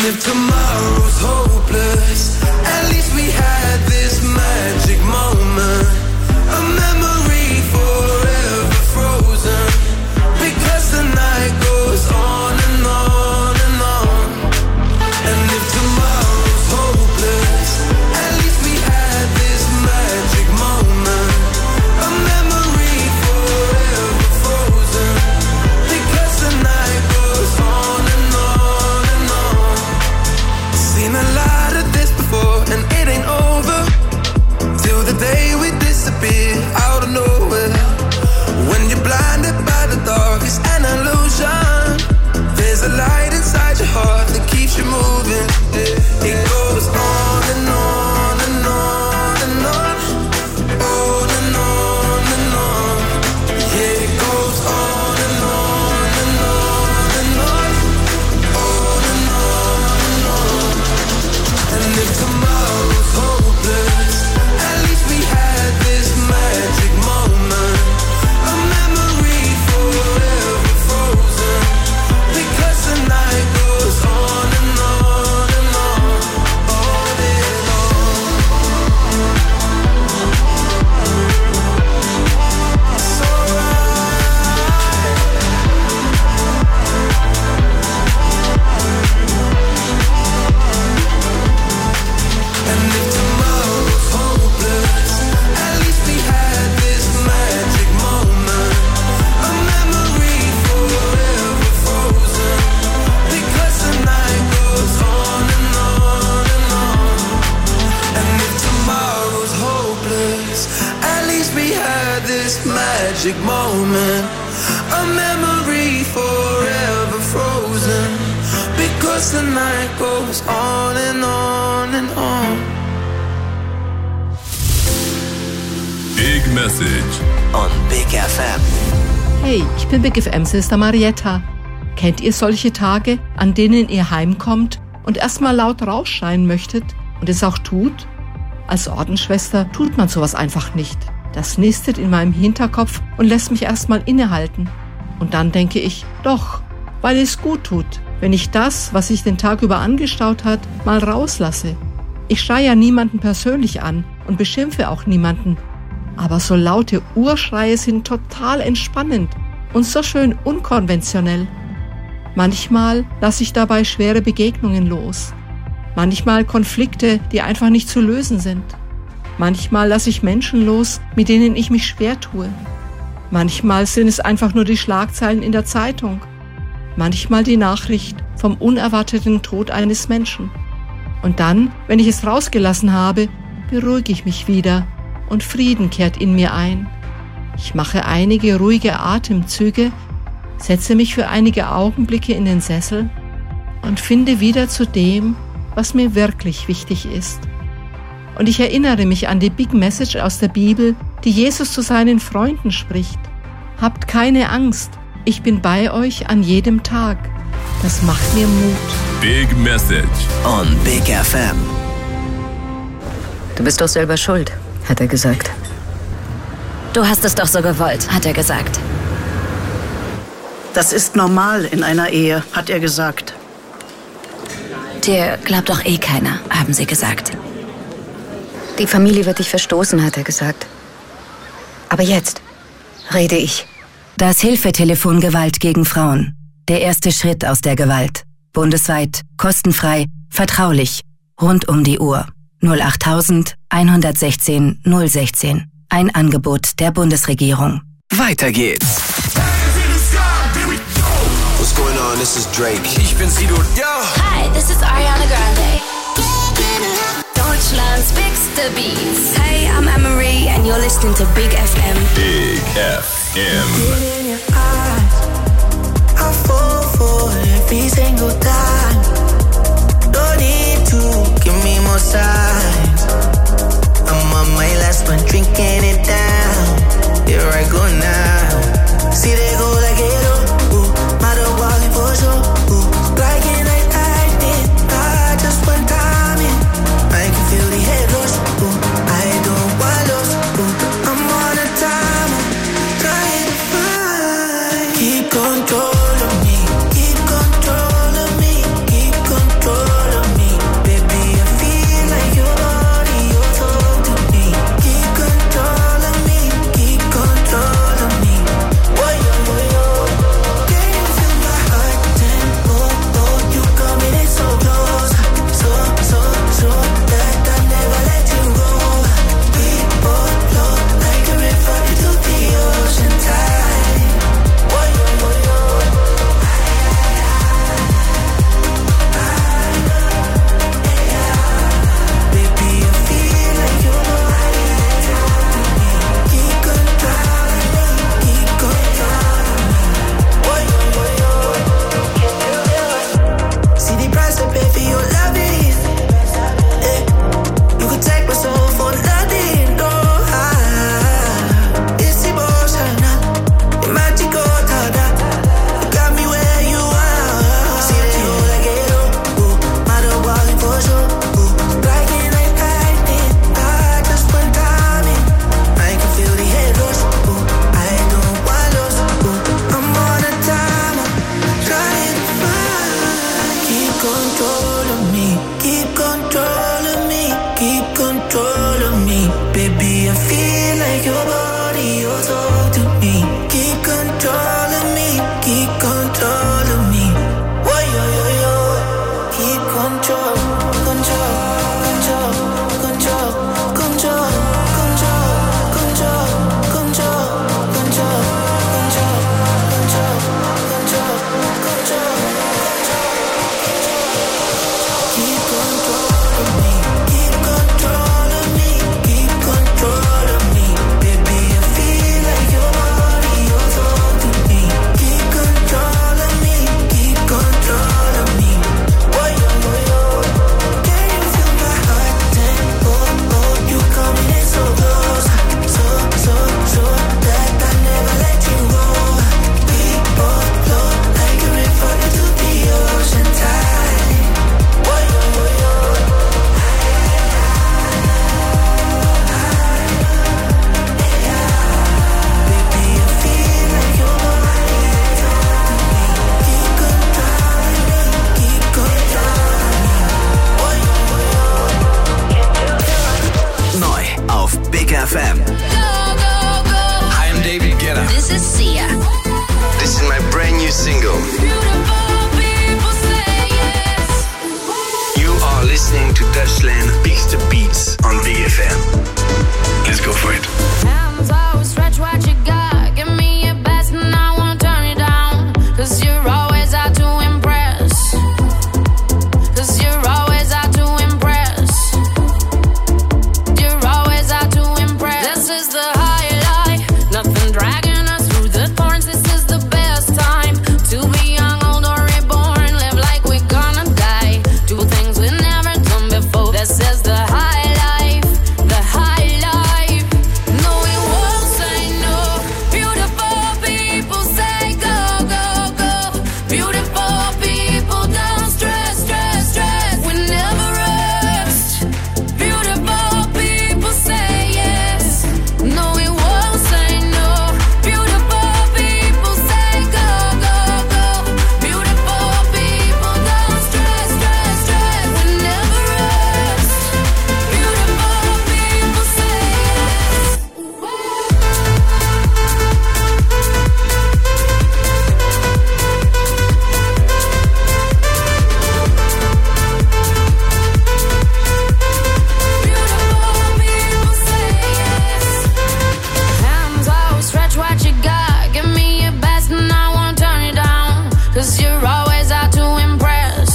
if tomorrow's hopeless, at least we had this magic moment, a memory forever frozen, because the night goes on and on and on. And if tomorrow's hopeless, at least we had this magic moment, a memory forever frozen, because the night goes on and on and on. Seen a lot of this before and it ain't over till the day we disappear out of nowhere. When you're blinded by the dark, it's an illusion. There's a light inside your heart that keeps you moving. It goes on and on and on and on, on and on and on. Yeah, it goes on and on and on and on, on and on and on. And if tomorrow's hopeless, at least we had this magic moment, a memory forever frozen, because the night goes on and on and on, all day long. It's alright. And if tomorrow's hopeless, at least we had this magic moment, a memory forever frozen, because the night goes on and on and on. And if tomorrow's hopeless, at least we had this magic moment, a memory forever frozen, because the night goes on and on and on. Big Message on Big FM. Hey, ich bin Big FM Sister Marietta. Kennt ihr solche Tage, an denen ihr heimkommt und erstmal laut rausschreien möchtet und es auch tut? Als Ordensschwester tut man sowas einfach nicht. Das nistet in meinem Hinterkopf und lässt mich erstmal innehalten. Und dann denke ich, doch, weil es gut tut, wenn ich das, was sich den Tag über angestaut hat, mal rauslasse. Ich schreie ja niemanden persönlich an und beschimpfe auch niemanden. Aber so laute Urschreie sind total entspannend und so schön unkonventionell. Manchmal lasse ich dabei schwere Begegnungen los. Manchmal Konflikte, die einfach nicht zu lösen sind. Manchmal lasse ich Menschen los, mit denen ich mich schwer tue. Manchmal sind es einfach nur die Schlagzeilen in der Zeitung. Manchmal die Nachricht vom unerwarteten Tod eines Menschen. Und dann, wenn ich es rausgelassen habe, beruhige ich mich wieder und Frieden kehrt in mir ein. Ich mache einige ruhige Atemzüge, setze mich für einige Augenblicke in den Sessel und finde wieder zu dem, was mir wirklich wichtig ist. Und ich erinnere mich an die Big Message aus der Bibel, die Jesus zu seinen Freunden spricht. Habt keine Angst, ich bin bei euch an jedem Tag. Das macht mir Mut. Big Message on Big FM. Du bist doch selber schuld, hat er gesagt. Du hast es doch so gewollt, hat er gesagt. Das ist normal in einer Ehe, hat er gesagt. Dir glaubt doch eh keiner, haben sie gesagt. Die Familie wird dich verstoßen, hat er gesagt. Aber jetzt rede ich. Das Hilfetelefon Gewalt gegen Frauen. Der erste Schritt aus der Gewalt. Bundesweit, kostenfrei, vertraulich, rund um die Uhr. 08000 116 016. Ein Angebot der Bundesregierung. Weiter geht's. What's going on? This is Drake. Ich bin Sido. Yo. Hi, this is Ariana Grande. Deutschland's bigste Beats. Hey, I'm Anne-Marie and you're listening to Big FM. Big FM. In your eyes, I fall for every single time. Don't need to give me more signs. I'm on my last one, drinking it down. Here I go now. See they go like it, ooh, matter walking for sure, ooh, like it like I did. I just went time in. I can feel the head rush, ooh, I don't want lost, ooh, I'm on a timer, trying to find. Keep control of me, keep control of me, keep control. feel like your body, you talk to me. Keep control of me, keep control of me. Whoa, yo, yo, yo. Keep control, control, control, control, control, control, control, control, control, control, control, control, control. Keep control of me, keep control of me, keep control of me. Baby, I feel like your body, you talk to me. Keep control of me, keep control of me. Whoa, yo, yo, yo. Can you feel my heart tempo? Oh, you coming in so close, so that I never let you go. We both flow like a river into the ocean tide. Whoa, yo, yo, yo. Baby, I feel like your body, you talk to me. Keep control of me, keep control of me. Whoa, yo, yo, yo. Neu auf Big FM. Hi, I'm David Guetta. This is Sia. This is my brand new single. You are listening to Dutchland Beats to Beats on Big FM. Let's go for it. Hands out, stretch what you got. Give me your best and I won't turn you down. 'Cause you're always out to impress. 'Cause you're always out to impress. You're always out to impress. This is the high life. Nothing dragging us through the thorns. This is the best time to be young, old or reborn. Live like we're gonna die. Do things we never done before. This is the high life. The high life. No, we won't say no. Beautiful people say go, go, go. Beautiful people don't stress, stress, stress. We never rest. Beautiful people say yes. No, we won't say no. Beautiful people say go, go, go. Beautiful people don't stress, stress, stress. We never rest. Beautiful people say yes. Beautiful people say yes. Hands out, stretch what you got. Give me your best and I won't turn you down. 'Cause you're always out to impress.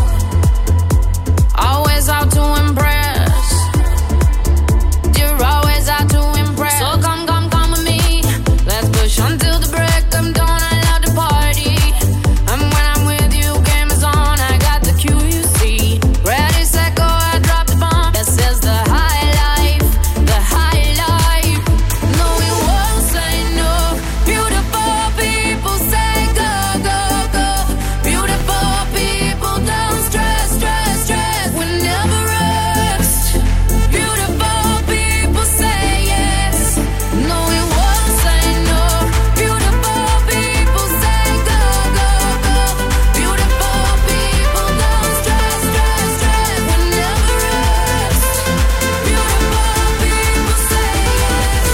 Always out to impress. You're always out to impress. So come, come, come with me. Let's push until the break. I'm done, I love the party. And when I'm with you, game is on. I got the cue, you see. Ready, set, go, I drop the bomb. This is the high life. The high life. No, we won't say no. Beautiful people say go, go, go. Beautiful people don't stress, stress, stress. We never rest. Beautiful people say yes. No, we won't say no. Beautiful people say go, go, go. Beautiful people don't stress, stress, stress. We never rest. Beautiful people say yes.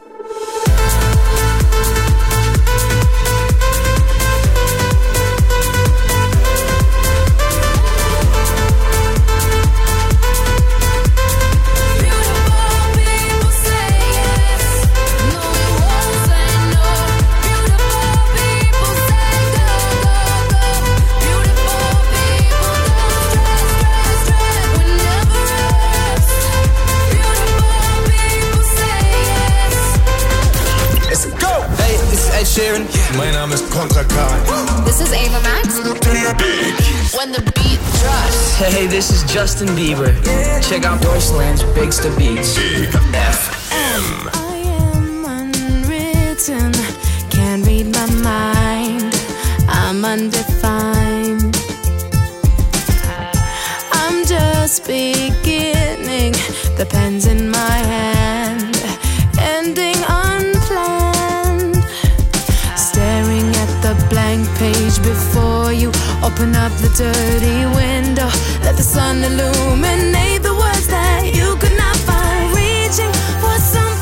Beautiful people say yes. No, we won't say no. Beautiful people say go, go, go. Beautiful people don't stress, stress, stress. We never rest. Beautiful people say yes. Let's go! Hey, this is Ed Sheeran. Mijn naam is Contra K. This is Ava Max. When the beat drops. Hey, this is Justin Bieber. Check out Deutschland's Bigs to Beats. Big FM. I am unwritten, can't read my mind. I'm undefined. I'm just beginning, the pen's in my hand, ending unplanned. Staring at the blank page before you, open up the dirty window, let the sun illuminate the words that you could not find. Reaching for something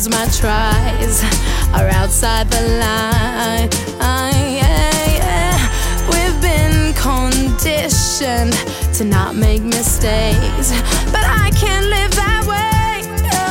my tries are outside the line. We've been conditioned to not make mistakes, but I can't live that way.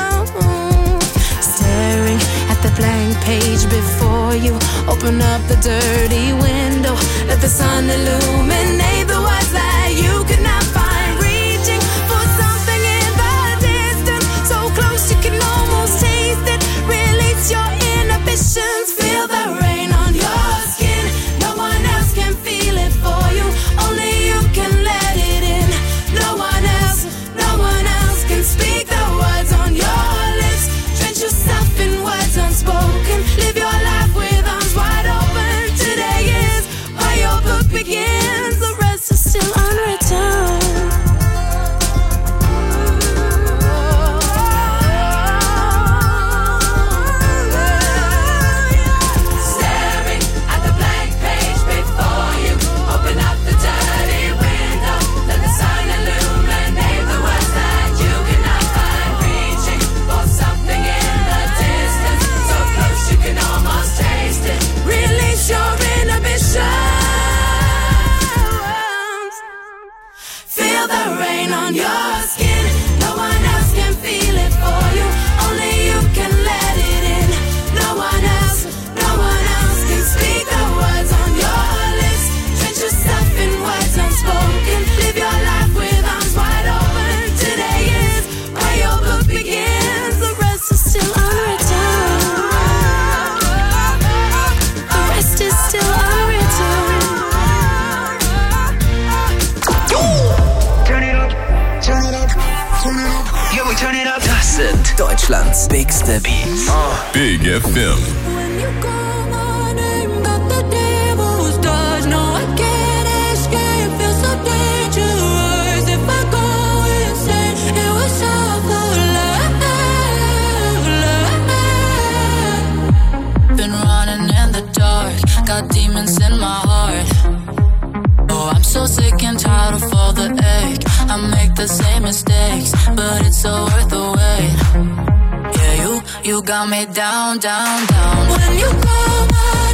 Staring at the blank page before you, open up the dirty window, let the sun illuminate the words that you could not find. Reaching for something in the distance, so close you can almost taste it. Release your inhibitions, feel the rain on your skin. No one else can feel it for you, only you can let it in. No one else can speak the words on your lips. Drench yourself in words unspoken, live your life with arms wide open. Today is where your book begins, the rest is still unwritten. Staring at the blank page before you, open up the dirty window, let the sun illuminate the words that you cannot find. Reaching for something in the distance, so close you can almost taste it. Release your inhibitions, feel the rain on your skin. No one else can feel it for you, only you can let it in. No one else can speak the words on your lips. Drench yourself in words unspoken, live your life with arms wide open. Today is where your book begins, the rest is still unwritten. The rest is still unwritten. Turn it up, turn it up, turn it up. Yeah, we turn it up. Das sind Deutschlands bigste Beats. Big FM. When you call my name, got the devil's touch. No, I can't escape. Feels so dangerous. If I go insane, it was all for love. Been running in the dark, got demons in my heart. Oh, I'm so sick and tired of all the ache. I make the same mistakes, but it's so worth the wait. Yeah, you got me down, down, down. When you call my